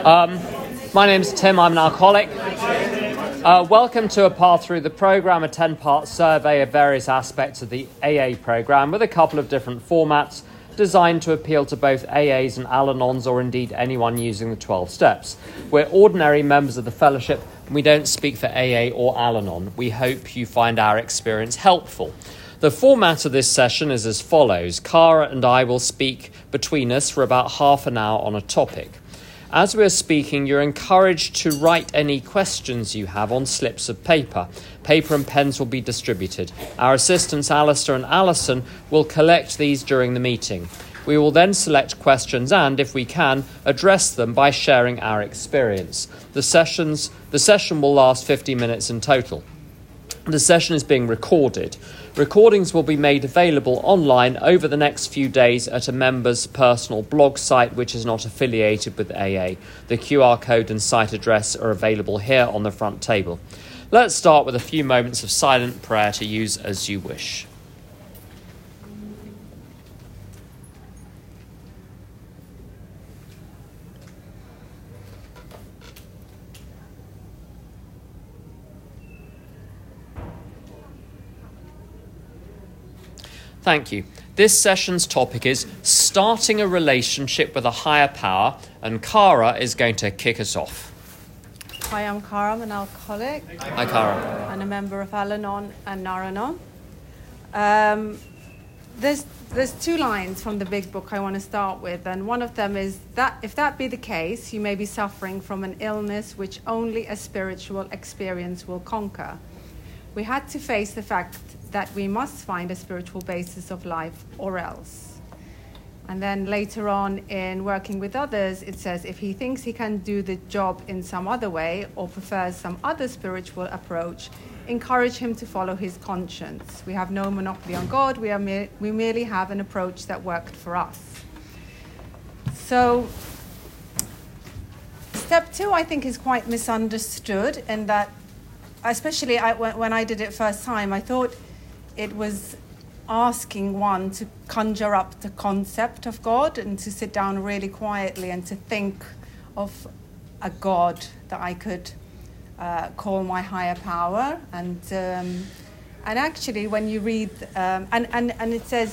My name's Tim, I'm an alcoholic. Welcome to A Path Through the Programme, a 10-part survey of various aspects of the AA programme with a couple of different formats designed to appeal to both AAs and Al-Anons, or indeed anyone using the 12 steps. We're ordinary members of the fellowship and we don't speak for AA or Al-Anon. We hope you find our experience helpful. The format of this session is as follows. Cara and I will speak between us for about half an hour on a topic. As we're speaking, you're encouraged to write any questions you have on slips of paper. Paper and pens will be distributed. Our assistants, Alistair and Alison, will collect these during the meeting. We will then select questions and, if we can, address them by sharing our experience. The session will last 50 minutes in total. The session is being recorded. Recordings will be made available online over the next few days at a member's personal blog site which is not affiliated with AA. The QR code and site address are available here on the front table. Let's start with a few moments of silent prayer to use as you wish. Thank you. This session's topic is starting a relationship with a higher power, and Cara is going to kick us off. Hi, I'm Cara. I'm an alcoholic. Hi, Cara. And a member of Al-Anon and Nar-Anon. There's two lines from the big book I want to start with, and one of them is that if that be the case, you may be suffering from an illness which only a spiritual experience will conquer. We had to face the fact that we must find a spiritual basis of life or else. And then later on in Working with Others, it says if he thinks he can do the job in some other way or prefers some other spiritual approach, encourage him to follow his conscience. We have no monopoly on God. We merely have an approach that worked for us. So step 2, I think, is quite misunderstood in that, especially when I did it first time, I thought it was asking one to conjure up the concept of God and to sit down really quietly and to think of a God that I could call my higher power. And actually, when you read and it says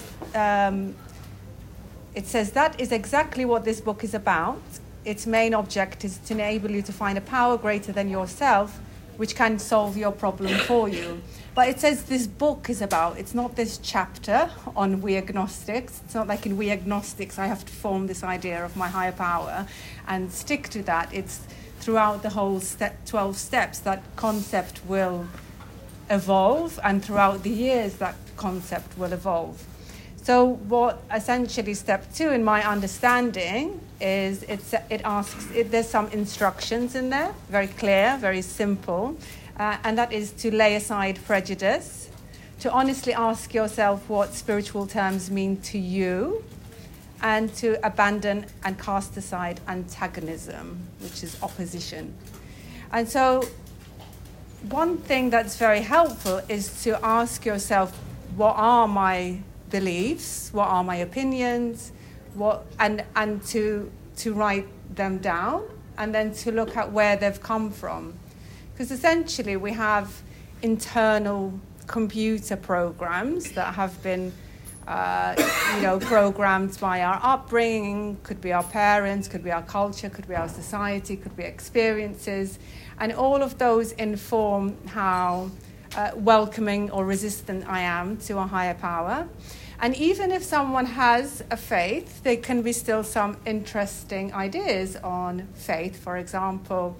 that is exactly what this book is about. Its main object is to enable you to find a power greater than yourself, which can solve your problem for you. But it says this book is about, it's not this chapter on We Agnostics. It's not like in We Agnostics I have to form this idea of my higher power and stick to that. It's throughout the whole 12 steps that concept will evolve, and throughout the years that concept will evolve. So what essentially step 2 in my understanding is there's some instructions in there, very clear, very simple, and that is to lay aside prejudice, to honestly ask yourself what spiritual terms mean to you, and to abandon and cast aside antagonism, which is opposition. And so one thing that's very helpful is to ask yourself, what are my beliefs, what are my opinions, and to write them down, and then to look at where they've come from. Because essentially we have internal computer programs that have been programmed by our upbringing, could be our parents, could be our culture, could be our society, could be experiences, and all of those inform how welcoming or resistant I am to a higher power. And even if someone has a faith, there can be still some interesting ideas on faith. For example,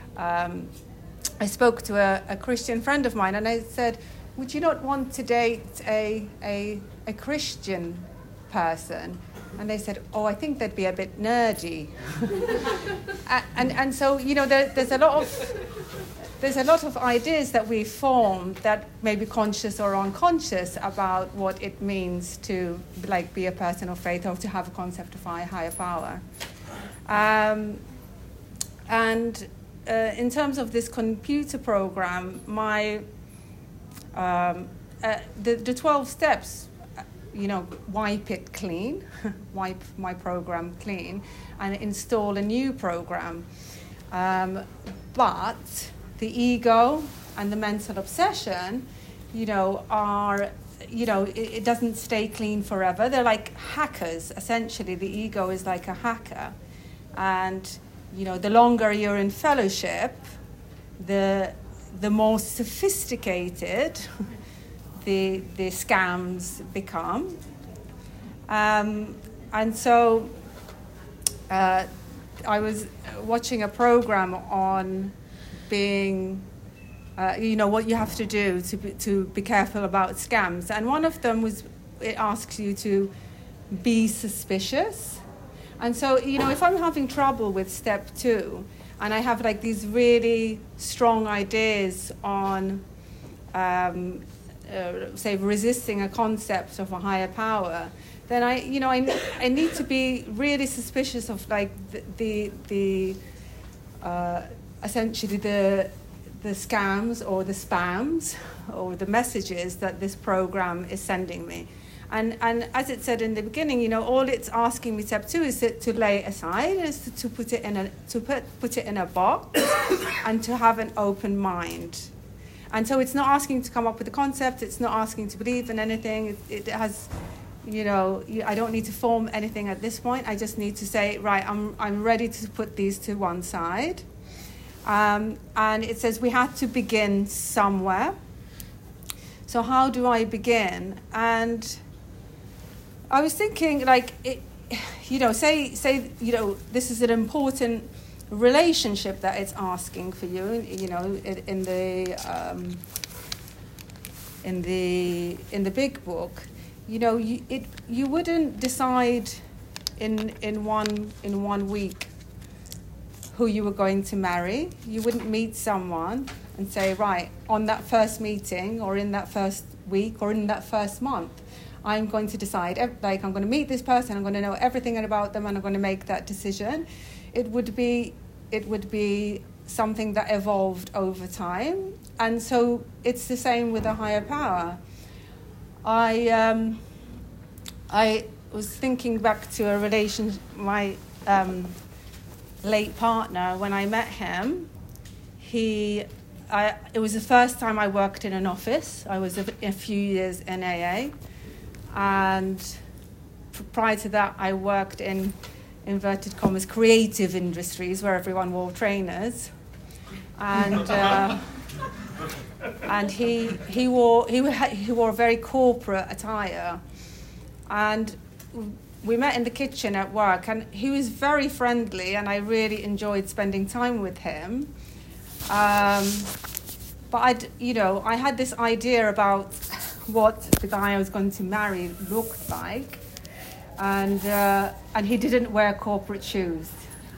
I spoke to a Christian friend of mine, and I said, would you not want to date a Christian person? And they said, oh, I think they'd be a bit nerdy. and so, there's a lot of ideas that we form that may be conscious or unconscious about what it means to be a person of faith or to have a concept of higher power. In terms of this computer program, the 12 steps wipe it clean, wipe my program clean, and install a new program. But the ego and the mental obsession, are, it doesn't stay clean forever. They're like hackers, essentially. The ego is like a hacker. And, the longer you're in fellowship, the more sophisticated the scams become. And so I was watching a program on being, what you have to do to be careful about scams. And one of them was, it asks you to be suspicious. And so, if I'm having trouble with step 2, and I have like these really strong ideas on, say, resisting a concept of a higher power, then I need to be really suspicious of like the essentially the scams or the spams or the messages that this program is sending me. And as it said in the beginning, all it's asking me, step 2, is to lay aside, is to put it in a box, and to have an open mind. And so it's not asking to come up with a concept. It's not asking to believe in anything. It has, I don't need to form anything at this point. I just need to say, right, I'm ready to put these to one side. And it says we had to begin somewhere. So how do I begin? And I was thinking, like, say, this is an important relationship that it's asking for you, in the big book. You wouldn't decide in 1 week who you were going to marry. You wouldn't meet someone and say, right, on that first meeting or in that first week or in that first month, I'm going to decide, like, I'm going to meet this person, I'm going to know everything about them, and I'm going to make that decision. It would be something that evolved over time. And so it's the same with a higher power. I was thinking back to a relationship, my late partner, when I met him, it was the first time I worked in an office. I was a few years in AA. And prior to that, I worked in, inverted commas, creative industries where everyone wore trainers. And he wore a very corporate attire. And we met in the kitchen at work, and he was very friendly, and I really enjoyed spending time with him. But I had this idea about what the guy I was going to marry looked like, and he didn't wear corporate shoes.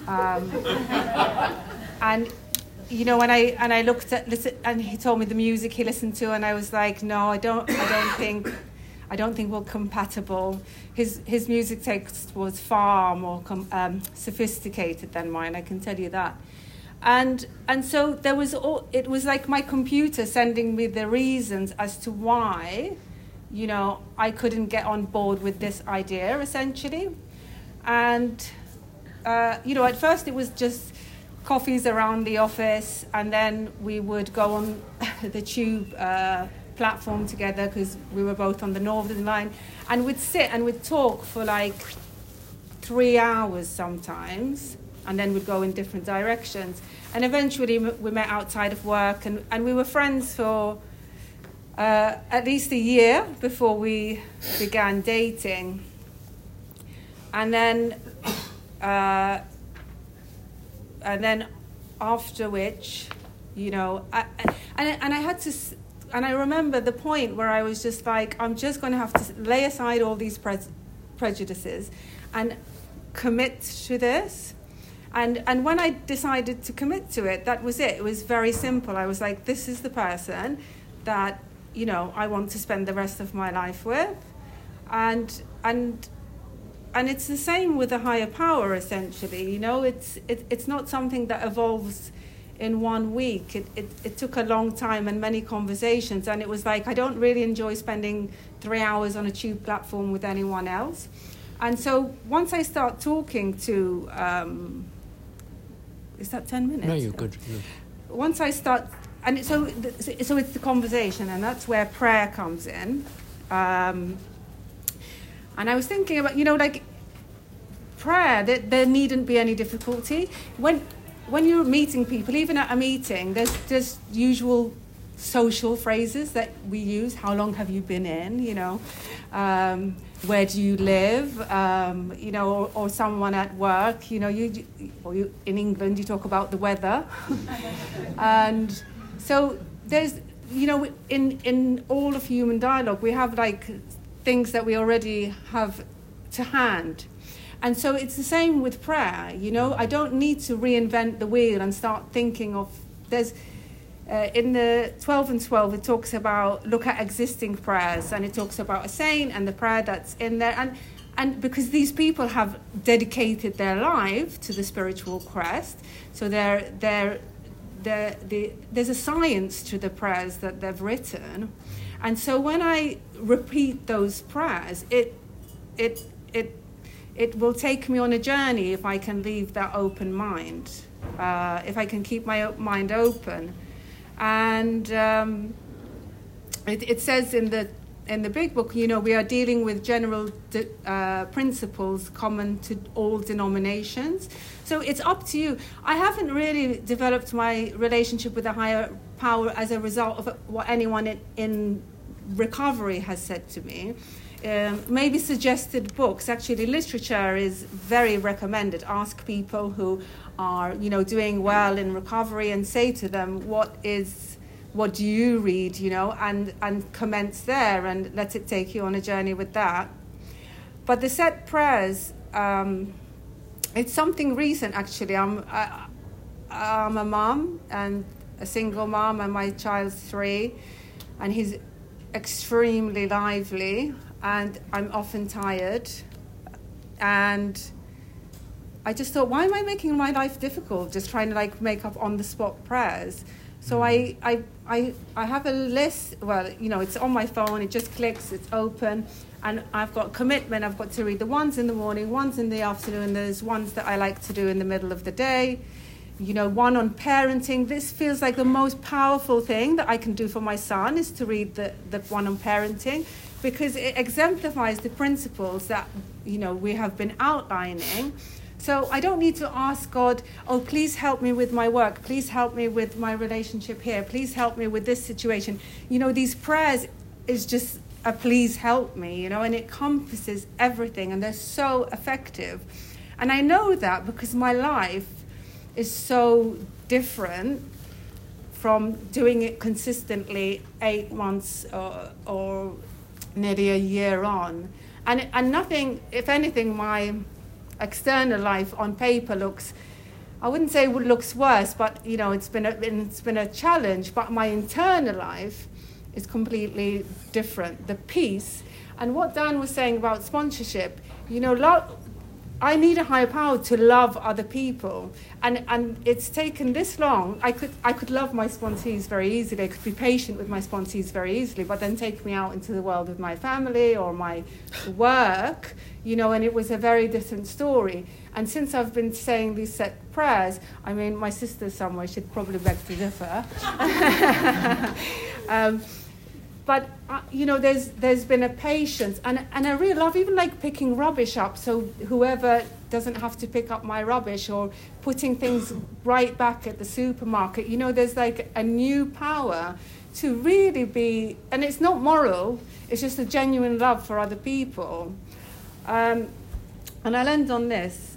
And when I looked at, and he told me the music he listened to, and I was like, no, I don't think we're compatible. His music taste was far more sophisticated than mine, I can tell you that. And so it was like my computer sending me the reasons as to why, I couldn't get on board with this idea, essentially. And, at first it was just coffees around the office, and then we would go on the tube platform together because we were both on the Northern Line, and we'd sit and we'd talk for like 3 hours sometimes, and then we'd go in different directions. And eventually we met outside of work, and we were friends for at least a year before we began dating. And then after which, and I remember the point where I was just like, I'm just going to have to lay aside all these prejudices and commit to this. And when I decided to commit to it, that was it. It was very simple. I was like, this is the person that, I want to spend the rest of my life with. And it's the same with a higher power, essentially. It's not something that evolves in 1 week. It took a long time and many conversations. And it was like, I don't really enjoy spending 3 hours on a tube platform with anyone else. And so once I start talking to, is that 10 minutes? No, you're good. Once I start, and so it's the conversation, and that's where prayer comes in. And I was thinking about, like prayer, there needn't be any difficulty. When you're meeting people, even at a meeting, there's usual social phrases that we use. How long have you been in? Where do you live? Or someone at work. In England you talk about the weather, and so there's in all of human dialogue we have like things that we already have to hand. And so it's the same with prayer, I don't need to reinvent the wheel and start thinking of, in the 12 and 12, it talks about, look at existing prayers, and it talks about a saint and the prayer that's in there. And because these people have dedicated their life to the spiritual quest, so there's a science to the prayers that they've written. And so when I repeat those prayers, it will take me on a journey if I can leave that open mind, if I can keep my mind open. And it says in the big book, we are dealing with general principles common to all denominations. So it's up to you. I haven't really developed my relationship with a higher power as a result of what anyone in recovery has said to me. Maybe suggested books. Actually, literature is very recommended. Ask people who are, doing well in recovery and say to them, what do you read, and commence there and let it take you on a journey with that. But the set prayers, it's something recent, actually. I'm a mom, and a single mom, and my child's 3, and he's extremely lively. And I'm often tired, and I just thought, why am I making my life difficult, just trying to make up on the spot prayers? So I have a list. Well, it's on my phone. It just clicks. It's open, and I've got commitment. I've got to read the ones in the morning, ones in the afternoon. There's ones that I like to do in the middle of the day. One on parenting. This feels like the most powerful thing that I can do for my son is to read the one on parenting, because it exemplifies the principles that, we have been outlining. So I don't need to ask God, oh, please help me with my work. Please help me with my relationship here. Please help me with this situation. These prayers is just a please help me, and it encompasses everything, and they're so effective. And I know that because my life is so different from doing it consistently 8 months or nearly a year on, and nothing. If anything, my external life on paper looks, I wouldn't say it looks worse, but it's been a challenge. But my internal life is completely different. The peace, and what Dan was saying about sponsorship, I need a higher power to love other people, and it's taken this long. I could love my sponsees very easily. I could be patient with my sponsees very easily, but then take me out into the world with my family or my work, and it was a very different story. And since I've been saying these set prayers, my sister's somewhere, she'd probably beg to differ. But, there's been a patience and a real love, even like picking rubbish up. So whoever doesn't have to pick up my rubbish, or putting things right back at the supermarket, there's like a new power to really be, and it's not moral, it's just a genuine love for other people. And I'll end on this.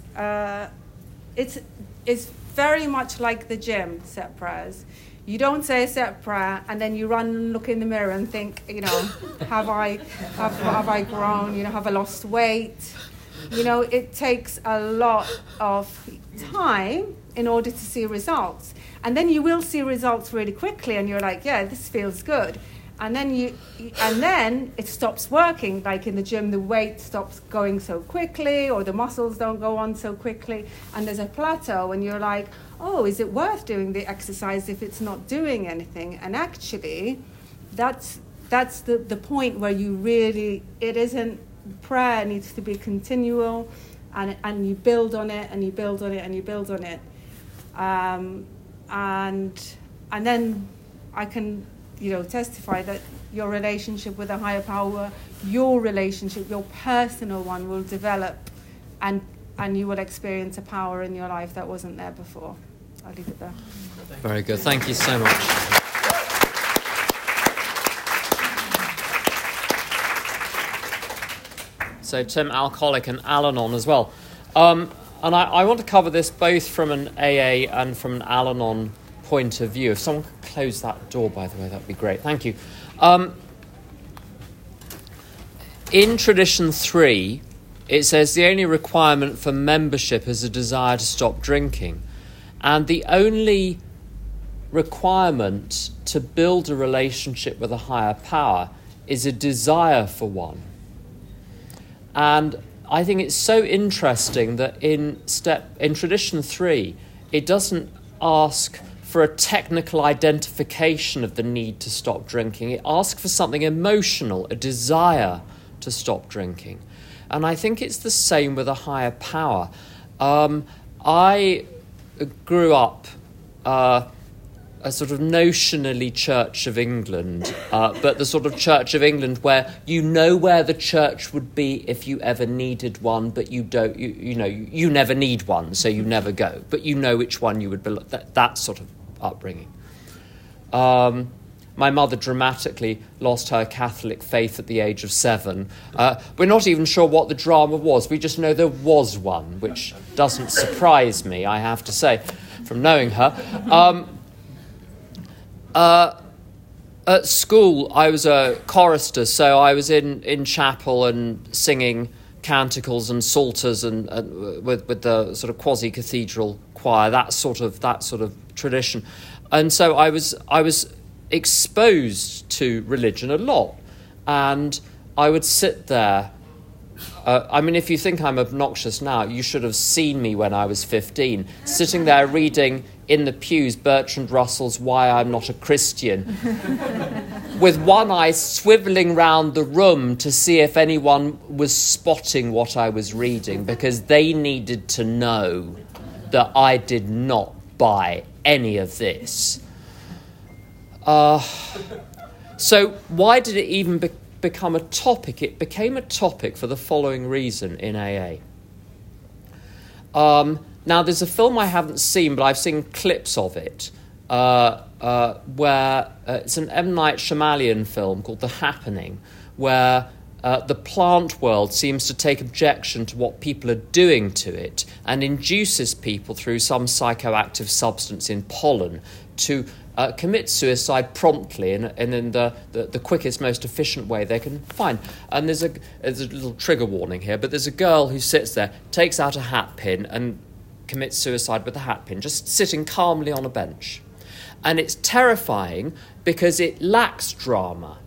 It's very much like the gym, set prayers. You don't say a set prayer and then you run and look in the mirror and think, have I grown? Have I lost weight? It takes a lot of time in order to see results. And then you will see results really quickly, and you're like, yeah, this feels good. And then it stops working. Like in the gym, the weight stops going so quickly, or the muscles don't go on so quickly, and there's a plateau, and you're like, oh, is it worth doing the exercise if it's not doing anything? And actually, that's that's the point where you really, it isn't, prayer needs to be continual, and you build on it, and you build on it, and you build on it. And then I can, testify that your relationship with a higher power, your relationship, your personal one, will develop, and you will experience a power in your life that wasn't there before. I'll leave it there. Very good. Thank you so much. So Tim, alcoholic, and Al-Anon as well. And I want to cover this both from an AA and from an Al-Anon point of view. If someone could close that door, by the way, that would be great. Thank you. In Tradition 3, it says the only requirement for membership is a desire to stop drinking. And the only requirement to build a relationship with a higher power is a desire for one. And I think it's so interesting that in Tradition 3, it doesn't ask for a technical identification of the need to stop drinking. It asks for something emotional, a desire to stop drinking. And I think it's the same with a higher power. I grew up a sort of notionally Church of England, but the sort of Church of England where you know where the church would be if you ever needed one, but you don't. You never need one, so you never go. But you know which one you would belong. That sort of upbringing. My mother dramatically lost her Catholic faith at the age of 7. We're not even sure what the drama was. We just know there was one, which doesn't surprise me, I have to say, from knowing her. At school, I was a chorister, so I was in chapel and singing canticles and psalters and with the sort of quasi-cathedral choir, that sort of tradition. And so I was exposed to religion a lot, and I would sit there. If you think I'm obnoxious now, you should have seen me when I was 15, sitting there reading in the pews Bertrand Russell's Why I'm Not a Christian, with one eye swivelling round the room to see if anyone was spotting what I was reading, because they needed to know that I did not buy any of this. So why did it even become a topic? It became a topic for the following reason in AA. Now, there's a film I haven't seen, but I've seen clips of it, where it's an M. Night Shyamalan film called The Happening, where the plant world seems to take objection to what people are doing to it and induces people through some psychoactive substance in pollen to commit suicide promptly and in the quickest, most efficient way they can find. And there's a little trigger warning here, but there's a girl who sits there, takes out a hat pin and commits suicide with a hat pin, just sitting calmly on a bench. And it's terrifying because it lacks drama.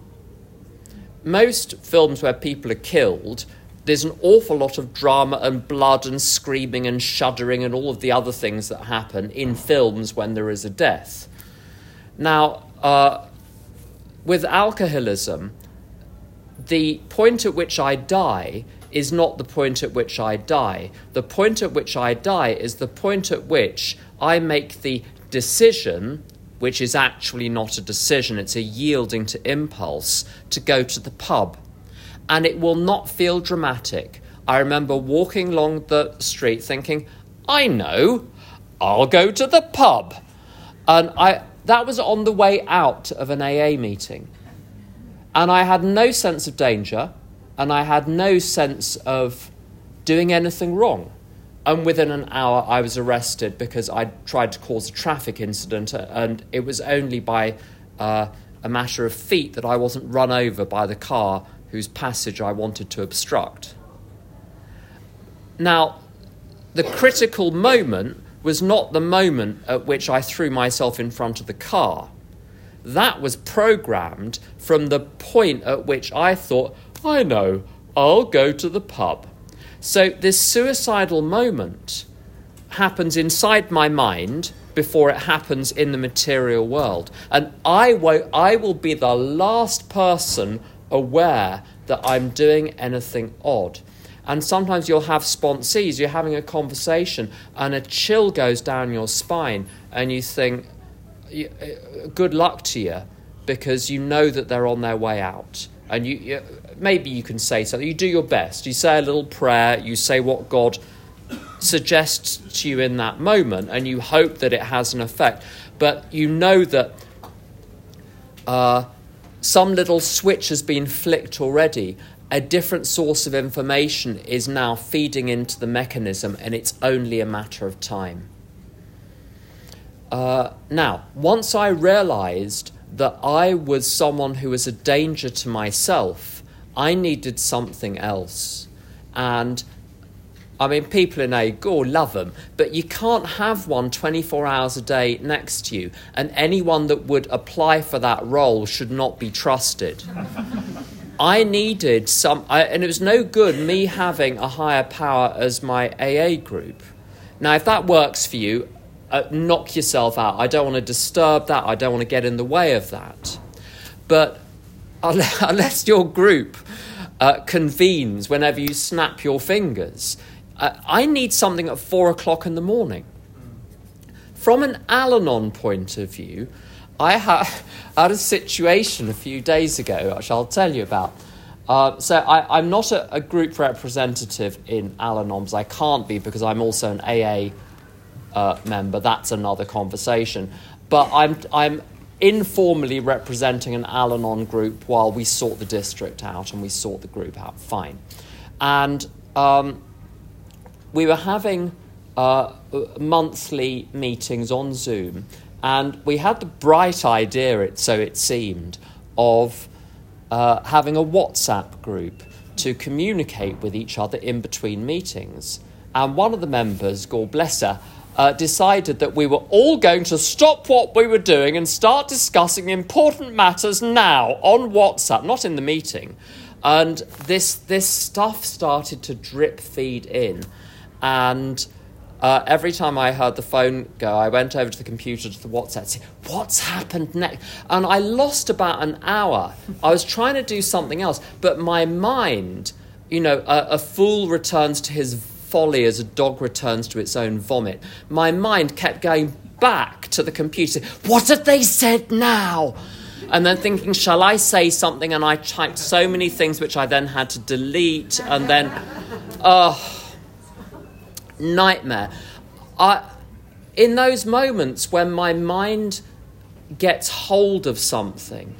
Most films where people are killed, there's an awful lot of drama and blood and screaming and shuddering and all of the other things that happen in films when there is a death. Now, with alcoholism, the point at which I die is not the point at which I die. The point at which I die is the point at which I make the decision, which is actually not a decision, it's a yielding to impulse, to go to the pub. And it will not feel dramatic. I remember walking along the street thinking, I know, I'll go to the pub. And that was on the way out of an AA meeting. And I had no sense of danger, and I had no sense of doing anything wrong. And within an hour, I was arrested because I tried to cause a traffic incident, and it was only by a matter of feet that I wasn't run over by the car whose passage I wanted to obstruct. Now, the critical moment was not the moment at which I threw myself in front of the car. That was programmed from the point at which I thought, I know, I'll go to the pub. So this suicidal moment happens inside my mind before it happens in the material world. And I will be the last person aware that I'm doing anything odd. And sometimes you'll have sponsees, you're having a conversation and a chill goes down your spine and you think, good luck to you, because you know that they're on their way out. And you maybe you can say something, you do your best, you say a little prayer, you say what God suggests to you in that moment, and you hope that it has an effect. But you know that some little switch has been flicked already. A different source of information is now feeding into the mechanism, and it's only a matter of time. Now, once I realised that I was someone who was a danger to myself, I needed something else. And I mean, people in AA, love them, but you can't have one 24 hours a day next to you, and anyone that would apply for that role should not be trusted. I needed and it was no good me having a higher power as my AA group. Now, if that works for you, knock yourself out. I don't want to disturb that. I don't want to get in the way of that. But unless your group convenes whenever you snap your fingers, I need something at 4 o'clock in the morning. From an Al-Anon point of view, I had a situation a few days ago, which I'll tell you about. So I'm not a group representative in Al-Anon, because I can't be, because I'm also an AA member. That's another conversation. But I'm informally representing an Al-Anon group while we sort the district out and we sort the group out. Fine. And we were having monthly meetings on Zoom, and we had the bright idea, so it seemed, of having a WhatsApp group to communicate with each other in between meetings. And one of the members, God bless her, decided that we were all going to stop what we were doing and start discussing important matters now on WhatsApp, not in the meeting. And this stuff started to drip feed in. And every time I heard the phone go, I went over to the computer, to the WhatsApp, to see what's happened next. And I lost about an hour. I was trying to do something else, but my mind, a fool returns to his folly as a dog returns to its own vomit. My mind kept going back to the computer. What have they said now? And then thinking, shall I say something? And I typed so many things which I then had to delete. And then, nightmare. In those moments when my mind gets hold of something,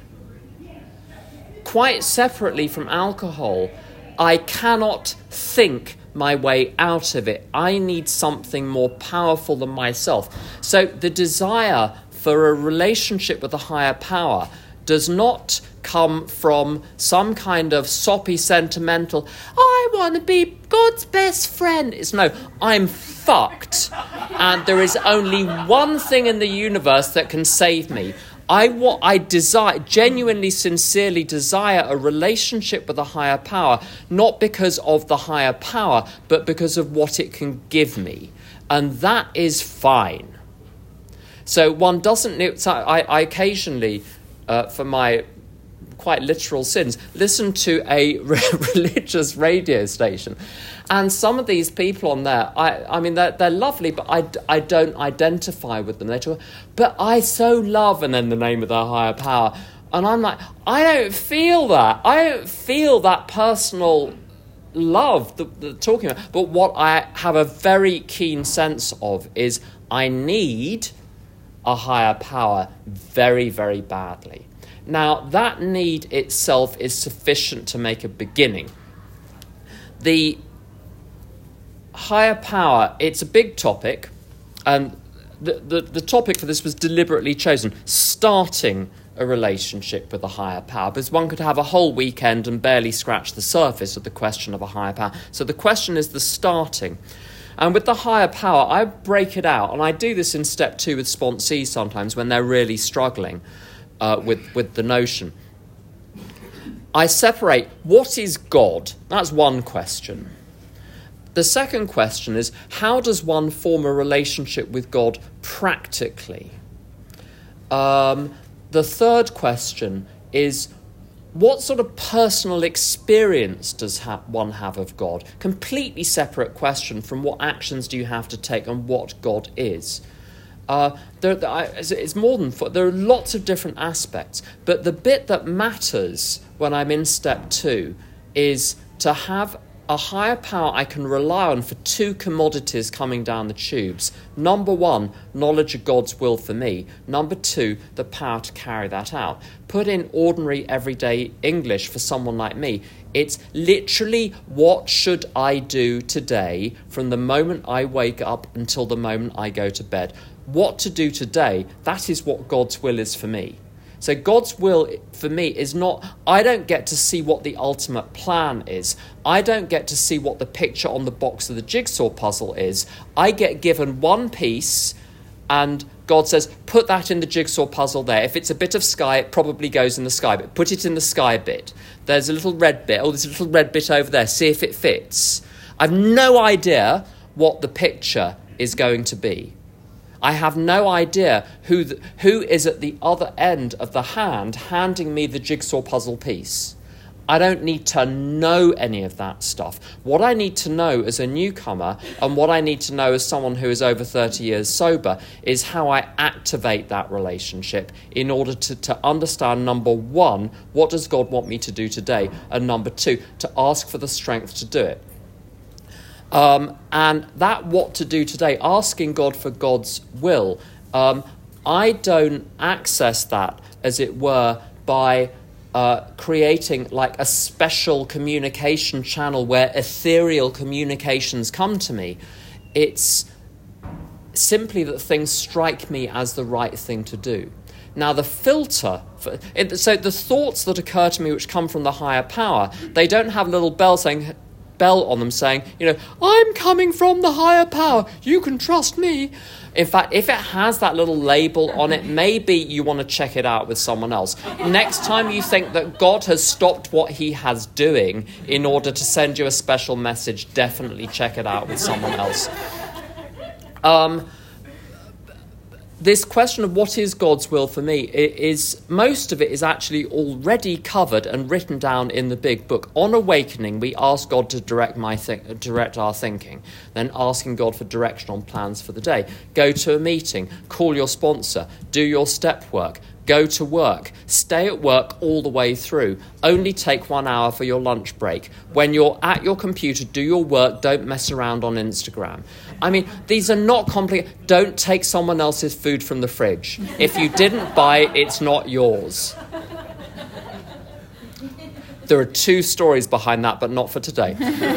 quite separately from alcohol, I cannot think my way out of it. I need something more powerful than myself. So the desire for a relationship with a higher power does not come from some kind of soppy sentimental, I want to be God's best friend. It's no, I'm fucked. And there is only one thing in the universe that can save me. I desire, genuinely, sincerely desire a relationship with a higher power, not because of the higher power, but because of what it can give me. And that is fine. So one doesn't, I occasionally, for my quite literal sins, listen to a religious radio station. And some of these people on there, I mean, they're lovely, but I don't identify with them. They talk, but I so love, and then the name of their higher power. And I'm like, I don't feel that. I don't feel that personal love that they're talking about. But what I have a very keen sense of is I need a higher power very, very badly. Now, that need itself is sufficient to make a beginning. The higher power, it's a big topic, and the topic for this was deliberately chosen, starting a relationship with a higher power, because one could have a whole weekend and barely scratch the surface of the question of a higher power. So the question is the starting. And with the higher power, I break it out, and I do this in step 2 with sponsees sometimes when they're really struggling with the notion. I separate what is God. That's one question. The second question is, how does one form a relationship with God practically? The third question is, what sort of personal experience does one have of God? Completely separate question from what actions do you have to take and what God is. It's more than four. There are lots of different aspects, but the bit that matters when I'm in step 2 is to have a higher power I can rely on for 2 commodities coming down the tubes. Number 1, knowledge of God's will for me. Number 2, the power to carry that out. Put in ordinary, everyday English for someone like me. It's literally, what should I do today from the moment I wake up until the moment I go to bed? What to do today, that is what God's will is for me. So God's will for me is not, I don't get to see what the ultimate plan is. I don't get to see what the picture on the box of the jigsaw puzzle is. I get given one piece and God says, put that in the jigsaw puzzle there. If it's a bit of sky, it probably goes in the sky bit. Put it in the sky bit. There's a little red bit. Oh, there's a little red bit over there. See if it fits. I've no idea what the picture is going to be. I have no idea who is at the other end of the hand handing me the jigsaw puzzle piece. I don't need to know any of that stuff. What I need to know as a newcomer, and what I need to know as someone who is over 30 years sober, is how I activate that relationship in order to understand, number 1, what does God want me to do today? And number 2, to ask for the strength to do it. And that what to do today, asking God for God's will, I don't access that, as it were, by creating like a special communication channel where ethereal communications come to me. It's simply that things strike me as the right thing to do. Now, the filter, so the thoughts that occur to me which come from the higher power, they don't have a little bell on them saying, I'm coming from the higher power, you can trust me. In fact, if it has that little label on it, maybe you want to check it out with someone else. Next time you think that God has stopped what he has doing in order to send you a special message, definitely check it out with someone else. This question of what is God's will for me, most of it is actually already covered and written down in the big book. On awakening, we ask God to direct our thinking, then asking God for direction on plans for the day. Go to a meeting, call your sponsor, do your step work, go to work, stay at work all the way through. Only take 1 hour for your lunch break. When you're at your computer, do your work, don't mess around on Instagram. I mean, these are not complicated. Don't take someone else's food from the fridge. If you didn't buy it, it's not yours. There are 2 stories behind that, but not for today.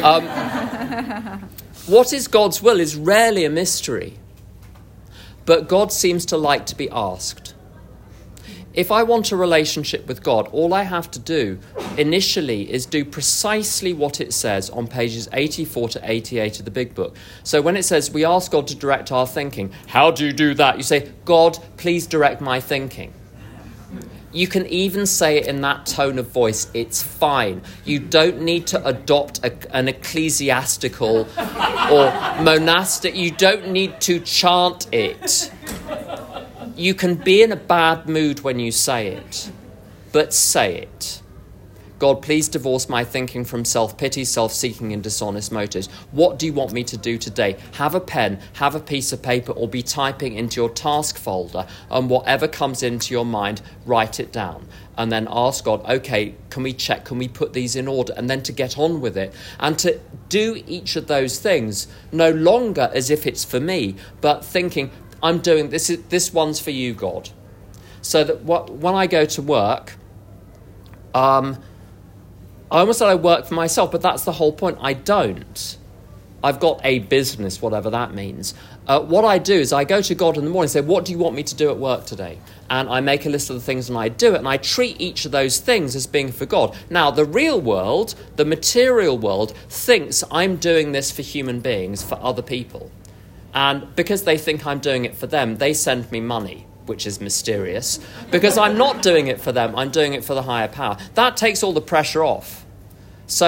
What is God's will is rarely a mystery, but God seems to like to be asked. If I want a relationship with God, all I have to do initially is do precisely what it says on pages 84 to 88 of the big book. So when it says we ask God to direct our thinking, how do you do that? You say, God, please direct my thinking. You can even say it in that tone of voice. It's fine. You don't need to adopt an ecclesiastical or monastic. You don't need to chant it. You can be in a bad mood when you say it, but say it. God, please divorce my thinking from self-pity, self-seeking and dishonest motives. What do you want me to do today? Have a pen, have a piece of paper, or be typing into your task folder, and whatever comes into your mind, write it down. And then ask God, okay, can we check, can we put these in order? And then to get on with it. And to do each of those things, no longer as if it's for me, but thinking, I'm doing this one's for you, God. So that when I go to work, I almost said I work for myself, but that's the whole point. I don't. I've got a business, whatever that means. What I do is I go to God in the morning and say, what do you want me to do at work today? And I make a list of the things and I do it. And I treat each of those things as being for God. Now, the real world, the material world, thinks I'm doing this for human beings, for other people. And because they think I'm doing it for them, they send me money, which is mysterious. Because I'm not doing it for them, I'm doing it for the higher power. That takes all the pressure off. So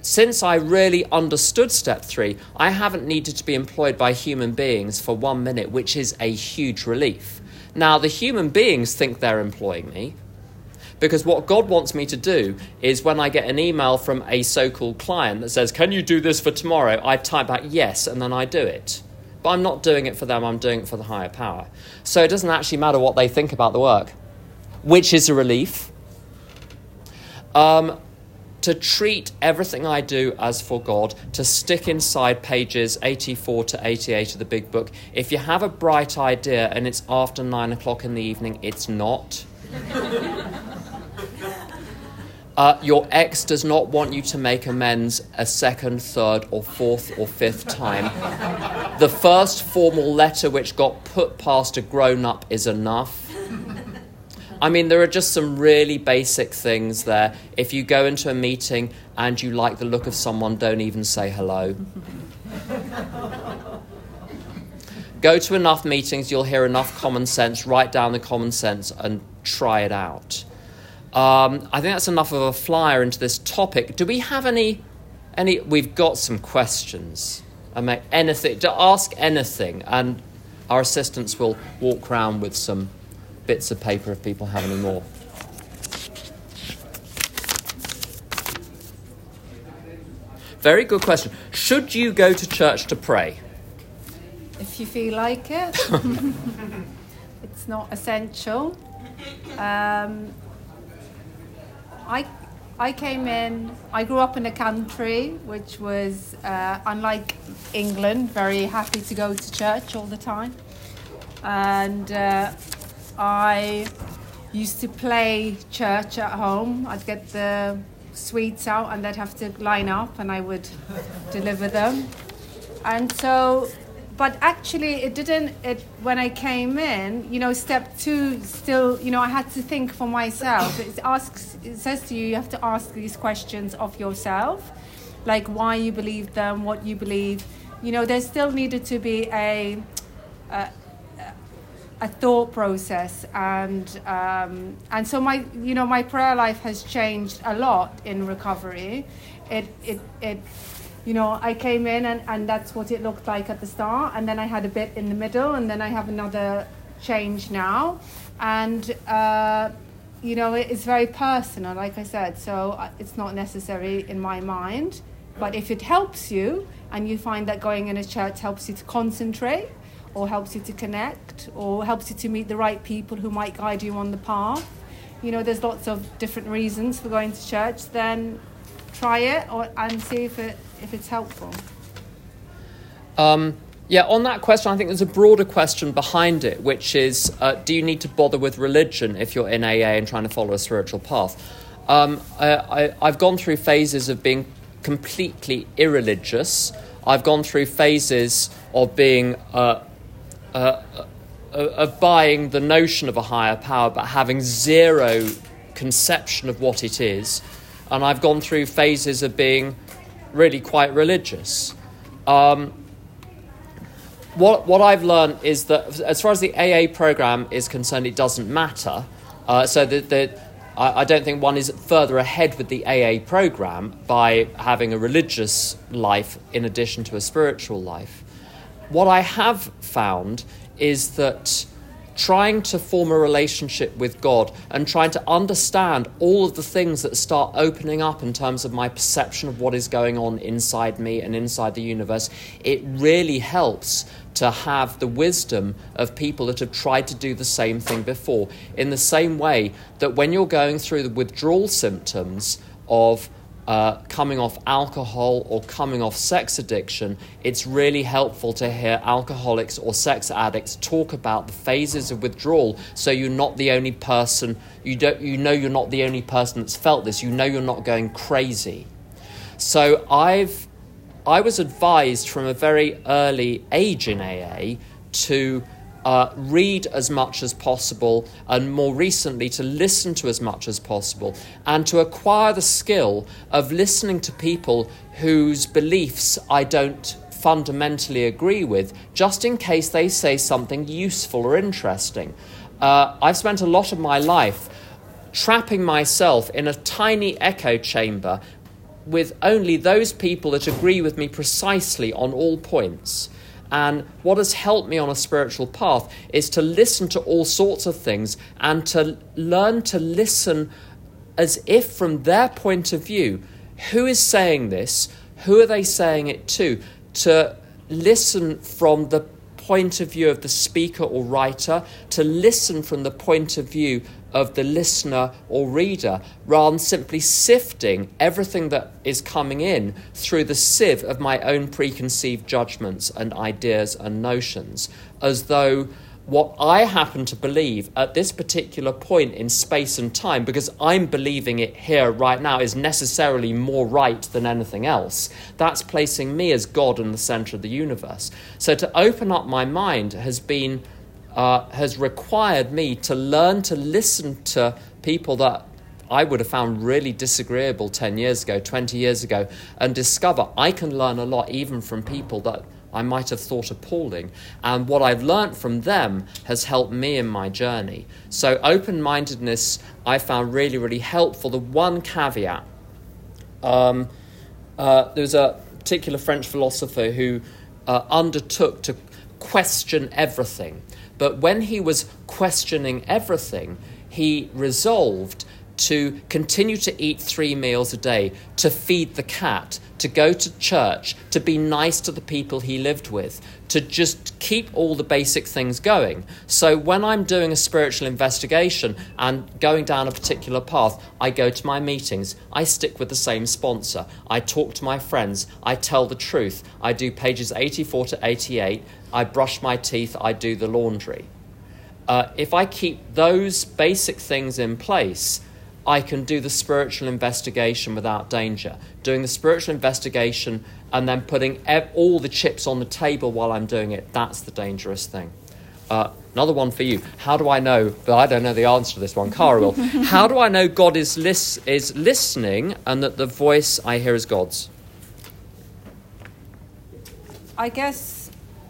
since I really understood step 3, I haven't needed to be employed by human beings for 1 minute, which is a huge relief. Now, the human beings think they're employing me, because what God wants me to do is when I get an email from a so-called client that says, can you do this for tomorrow? I type back yes, and then I do it. But I'm not doing it for them, I'm doing it for the higher power. So it doesn't actually matter what they think about the work, which is a relief. To treat everything I do as for God, to stick inside pages 84 to 88 of the big book. If you have a bright idea and it's after 9 o'clock in the evening, it's not. Your ex does not want you to make amends a second, third, or fourth, or fifth time. The first formal letter which got put past a grown-up is enough. I mean, there are just some really basic things there. If you go into a meeting and you like the look of someone, don't even say hello. Go to enough meetings, you'll hear enough common sense, write down the common sense and try it out. I think that's enough of a flyer into this topic. Do we have any? We've got some questions. Ask anything, and our assistants will walk around with some bits of paper if people have any more. Very good question. Should you go to church to pray? If you feel like it. It's not essential. I came in, I grew up in a country which was, unlike England, very happy to go to church all the time. And I used to play church at home. I'd get the sweets out and they'd have to line up and I would deliver them. And so, but actually when I came in, step 2 still, I had to think for myself. It says to you, you have to ask these questions of yourself, like why you believe them, what you believe. There still needed to be a thought process, and so my prayer life has changed a lot in recovery. I came in and that's what it looked like at the start, and then I had a bit in the middle, and then I have another change now, and it's very personal, like I said, so it's not necessary in my mind. But if it helps you and you find that going in a church helps you to concentrate, or helps you to connect, or helps you to meet the right people who might guide you on the path, there's lots of different reasons for going to church, then try it and see if it's helpful. On that question, I think there's a broader question behind it, which is, do you need to bother with religion if you're in AA and trying to follow a spiritual path? I've gone through phases of being completely irreligious. I've gone through phases of being of buying the notion of a higher power but having zero conception of what it is. And I've gone through phases of being really quite religious. What I've learned is that as far as the AA program is concerned, it doesn't matter. So that I don't think one is further ahead with the AA program by having a religious life in addition to a spiritual life. What I have found is that trying to form a relationship with God and trying to understand all of the things that start opening up in terms of my perception of what is going on inside me and inside the universe, it really helps to have the wisdom of people that have tried to do the same thing before. In the same way that when you're going through the withdrawal symptoms of coming off alcohol or coming off sex addiction, it's really helpful to hear alcoholics or sex addicts talk about the phases of withdrawal, so you're not the only person, you're not the only person that's felt this, you're not going crazy. So I was advised from a very early age in AA to read as much as possible, and more recently to listen to as much as possible, and to acquire the skill of listening to people whose beliefs I don't fundamentally agree with, just in case they say something useful or interesting. I've spent a lot of my life trapping myself in a tiny echo chamber with only those people that agree with me precisely on all points. And what has helped me on a spiritual path is to listen to all sorts of things and to learn to listen as if from their point of view, who is saying this? Who are they saying it to? To listen from the point of view of the speaker or writer, to listen from the point of view of the listener or reader, rather than simply sifting everything that is coming in through the sieve of my own preconceived judgments and ideas and notions, as though what I happen to believe at this particular point in space and time, because I'm believing it here right now, is necessarily more right than anything else. That's placing me as God in the centre of the universe. So to open up my mind has required me to learn to listen to people that I would have found really disagreeable 10 years ago, 20 years ago, and discover I can learn a lot even from people that I might have thought appalling. And what I've learnt from them has helped me in my journey. So open-mindedness I found really, really helpful. The one caveat, there was a particular French philosopher who undertook to question everything. But when he was questioning everything, he resolved to continue to eat 3 meals a day, to feed the cat, to go to church, to be nice to the people he lived with, to just keep all the basic things going. So when I'm doing a spiritual investigation and going down a particular path, I go to my meetings, I stick with the same sponsor, I talk to my friends, I tell the truth, I do pages 84 to 88, I brush my teeth, I do the laundry. If I keep those basic things in place, I can do the spiritual investigation without danger. Doing the spiritual investigation and then putting all the chips on the table while I'm doing it, that's the dangerous thing. Another one for you. How do I know, but I don't know the answer to this one, Cara will. How do I know God is listening and that the voice I hear is God's? I guess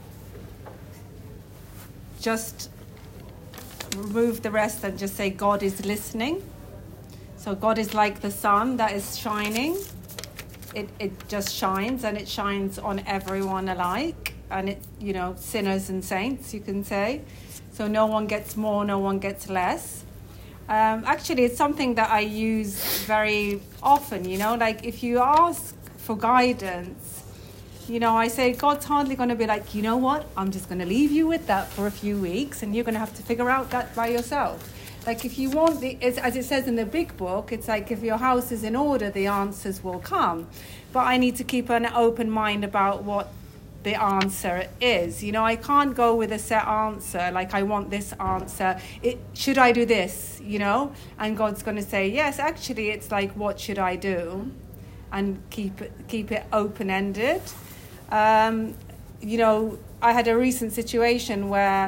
just remove the rest and just say God is listening. So God is like the sun that is shining. It just shines, and it shines on everyone alike. And it, sinners and saints, you can say. So no one gets more, no one gets less. Actually, it's something that I use very often, like if you ask for guidance, I say, God's hardly going to be like, you know what, I'm just going to leave you with that for a few weeks and you're going to have to figure out that by yourself. Like if you want, as it says in the big book, it's like if your house is in order, the answers will come. But I need to keep an open mind about what the answer is. I can't go with a set answer, like I want this answer. Should I do this, And God's going to say, yes, actually, it's like, what should I do? And keep it open-ended. I had a recent situation where,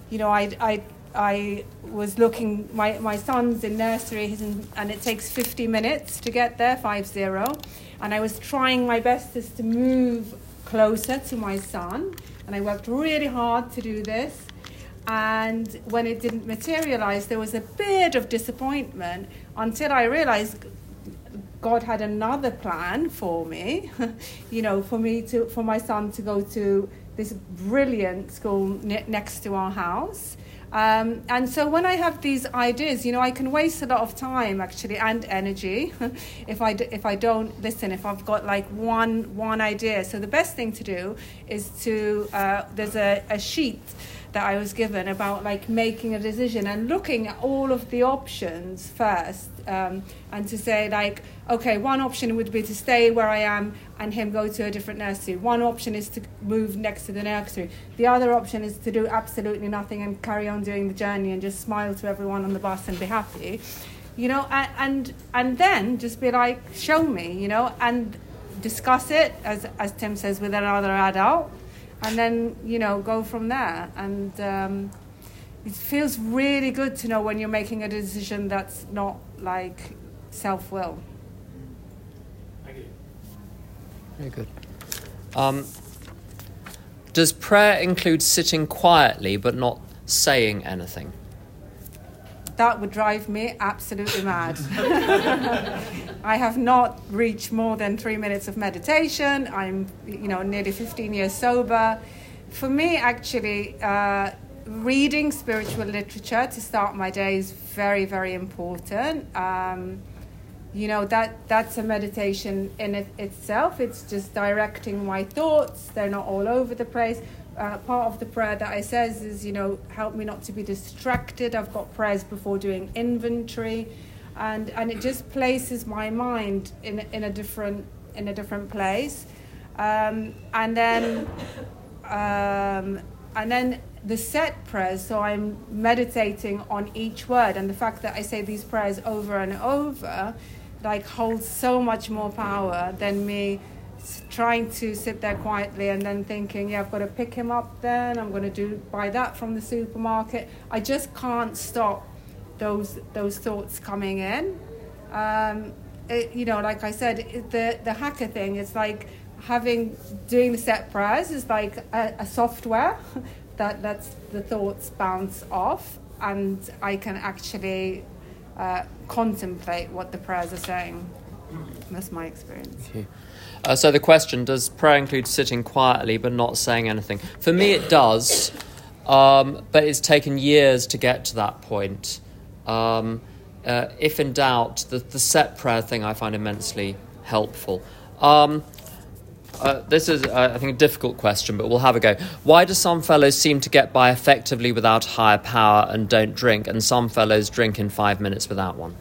I was looking, my son's in nursery and it takes 50 minutes to get there, 50. And I was trying my best just to move closer to my son. And I worked really hard to do this. And when it didn't materialize, there was a bit of disappointment until I realized God had another plan for me, for my son to go to this brilliant school next to our house. And so when I have these ideas, I can waste a lot of time actually and energy if I don't listen, if I've got like one idea. So the best thing to do is to, there's a sheet that I was given about like making a decision and looking at all of the options first, and to say like, okay, one option would be to stay where I am and him go to a different nursery. One option is to move next to the nursery. The other option is to do absolutely nothing and carry on doing the journey and just smile to everyone on the bus and be happy, and then just be like, show me, and discuss it as Tim says with another adult. And then, go from there. And it feels really good to know when you're making a decision that's not like self-will. Thank you. Very good. Does prayer include sitting quietly but not saying anything? That would drive me absolutely mad. I have not reached more than 3 minutes of meditation. I'm, nearly 15 years sober. For me, actually, reading spiritual literature to start my day is very, very important. That's a meditation in itself. It's just directing my thoughts. They're not all over the place. Part of the prayer that I says is, help me not to be distracted. I've got prayers before doing inventory, and it just places my mind in a different place. And then the set prayers. So I'm meditating on each word, and the fact that I say these prayers over and over, holds so much more power than me trying to sit there quietly and then thinking, I've got to pick him up then, I'm going to buy that from the supermarket. I just can't stop those thoughts coming in. Like I said, the hacker thing, it's like doing the set prayers is like a software that lets the thoughts bounce off, and I can actually contemplate what the prayers are saying. That's my experience. Thank you. So the question, does prayer include sitting quietly but not saying anything? For me it does, but it's taken years to get to that point. If in doubt, the set prayer thing I find immensely helpful. This is, I think, a difficult question, but we'll have a go. Why do some fellows seem to get by effectively without higher power and don't drink, and some fellows drink in 5 minutes without one?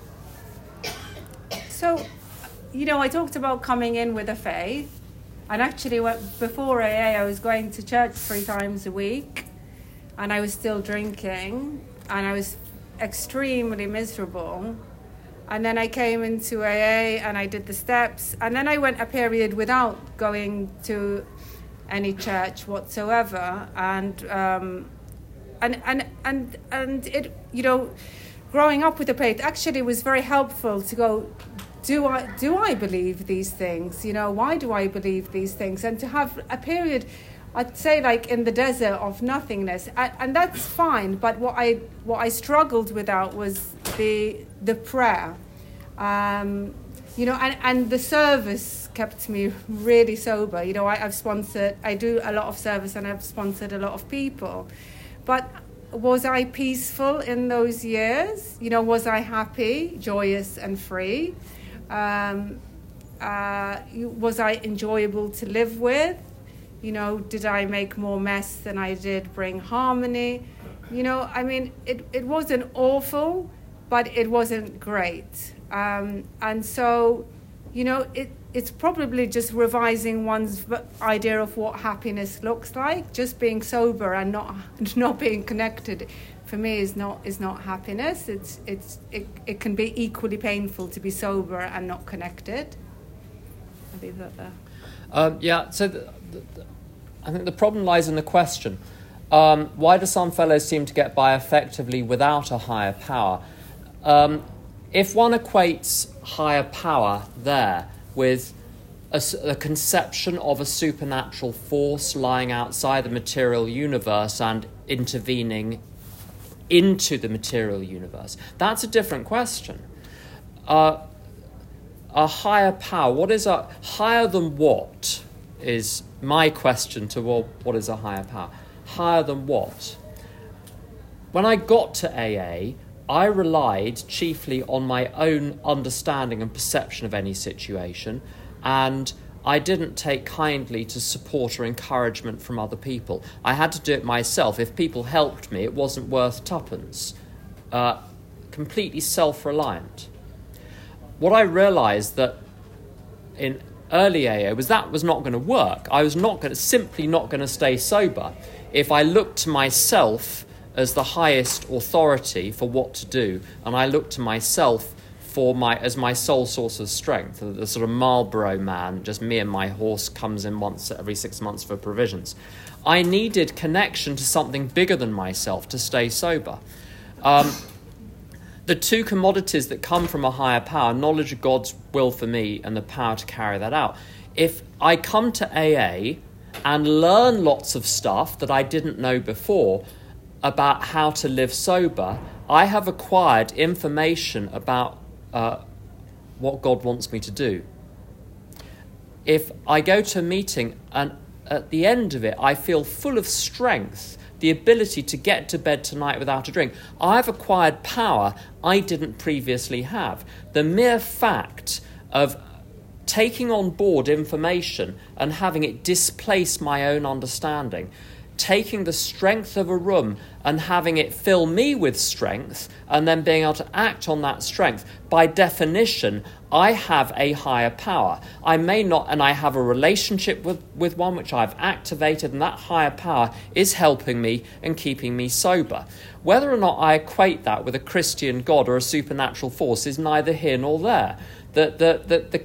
So, I talked about coming in with a faith, and actually before AA I was going to church 3 times a week, and I was still drinking, and I was extremely miserable. And then I came into AA and I did the steps, and then I went a period without going to any church whatsoever, and it, growing up with the faith actually was very helpful to go, do I believe these things? Why do I believe these things? And to have a period, I'd say, in the desert of nothingness, and that's fine. But what I struggled without was the prayer, and the service kept me really sober. I do a lot of service, and I've sponsored a lot of people. But was I peaceful in those years? Was I happy, joyous, and free? Was I enjoyable to live with? Did I make more mess than I did bring harmony? It wasn't awful, but it wasn't great. And so, it's probably just revising one's idea of what happiness looks like. Just being sober and not being connected, for me, is not happiness. It can be equally painful to be sober and not connected. I'll leave that there. So I think the problem lies in the question. Why do some fellows seem to get by effectively without a higher power? If one equates higher power there with a conception of a supernatural force lying outside the material universe and intervening into the material universe, that's a different question. A higher power, what is a higher than what, is my question to what is a higher power. Higher than what? When I got to AA, I relied chiefly on my own understanding and perception of any situation, and I didn't take kindly to support or encouragement from other people. I had to do it myself. If people helped me, it wasn't worth tuppence. Completely self-reliant. What I realised that in early AA was that was not going to work. I was simply not going to stay sober if I looked to myself as the highest authority for what to do, and I looked to myself as my sole source of strength, the sort of Marlboro man, just me and my horse comes in once every 6 months for provisions. I needed connection to something bigger than myself to stay sober. The two commodities that come from a higher power, knowledge of God's will for me and the power to carry that out. If I come to AA and learn lots of stuff that I didn't know before about how to live sober, I have acquired information about what God wants me to do. If I go to a meeting and at the end of it I feel full of strength, the ability to get to bed tonight without a drink, I've acquired power I didn't previously have. The mere fact of taking on board information and having it displace my own understanding, taking the strength of a room and having it fill me with strength and then being able to act on that strength, by definition, I have a higher power. I may not, and I have a relationship with one which I've activated, and that higher power is helping me and keeping me sober. Whether or not I equate that with a Christian God or a supernatural force is neither here nor there. The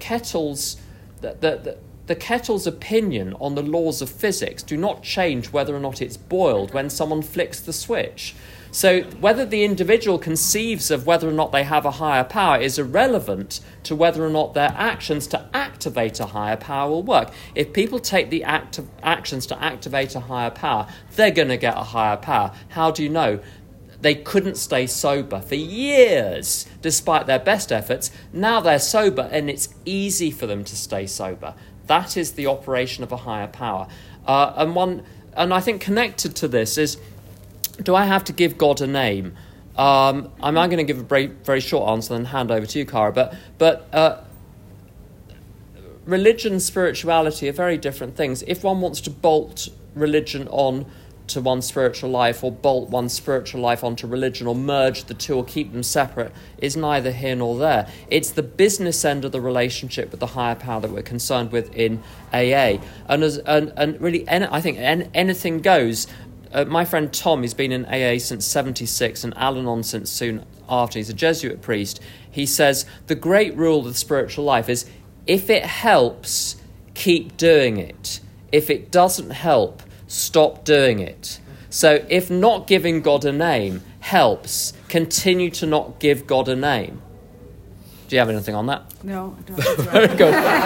kettle's opinion on the laws of physics do not change whether or not it's boiled when someone flicks the switch. So whether the individual conceives of whether or not they have a higher power is irrelevant to whether or not their actions to activate a higher power will work. If people take the actions to activate a higher power, they're going to get a higher power. How do you know? They couldn't stay sober for years, despite their best efforts. Now they're sober, and it's easy for them to stay sober. That is the operation of a higher power. And I think connected to this is, do I have to give God a name? I'm going to give a very, very short answer and hand over to you, Cara. But religion and spirituality are very different things. If one wants to bolt religion on to one's spiritual life, or bolt one's spiritual life onto religion, or merge the two, or keep them separate, is neither here nor there. It's the business end of the relationship with the higher power that we're concerned with in AA. And really, I think anything goes. My friend Tom, he's been in AA since 76 and Al-Anon since soon after. He's a Jesuit priest. He says the great rule of the spiritual life is, if it helps, keep doing it. If it doesn't help, stop doing it. So if not giving God a name helps, continue to not give God a name. Do you have anything on that? No, I don't. Very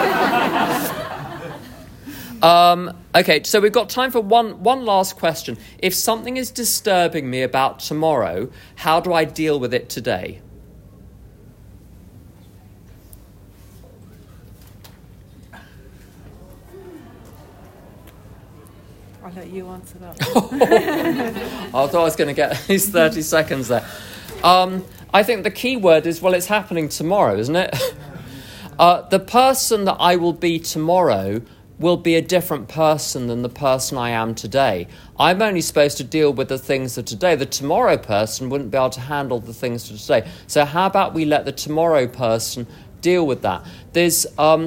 good. Okay, so we've got time for one last question. If something is disturbing me about tomorrow, how do I deal with it today? I'll let you answer that. I thought I was going to get these 30 seconds there. I think the key word is, well, it's happening tomorrow, isn't it? The person that I will be tomorrow will be a different person than the person I am today. I'm only supposed to deal with the things of today. The tomorrow person wouldn't be able to handle the things of today. So how about we let the tomorrow person deal with that? There's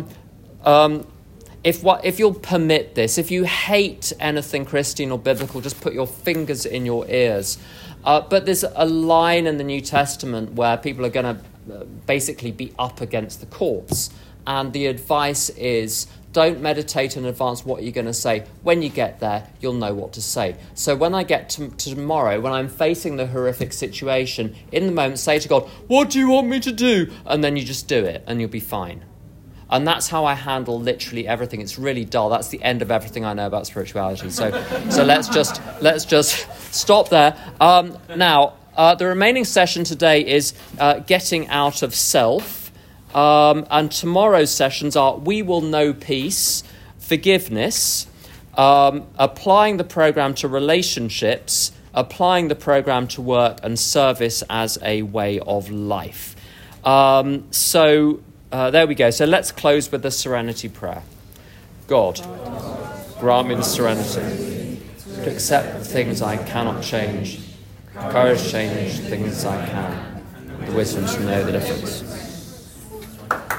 if you'll permit this, if you hate anything Christian or biblical, just put your fingers in your ears. But there's a line in the New Testament where people are going to basically be up against the courts. And the advice is, don't meditate in advance what you're going to say. When you get there, you'll know what to say. So when I get to tomorrow, when I'm facing the horrific situation, in the moment, say to God, what do you want me to do? And then you just do it, and you'll be fine. And that's how I handle literally everything. It's really dull. That's the end of everything I know about spirituality. So let's just stop there. Now, the remaining session today is getting out of self. And tomorrow's sessions are We Will Know Peace, Forgiveness, applying the program to relationships, applying the program to work, and service as a way of life. There we go. So let's close with the serenity prayer. God, grant me the serenity to accept the things I cannot change, courage to change things I can, the wisdom to know the difference.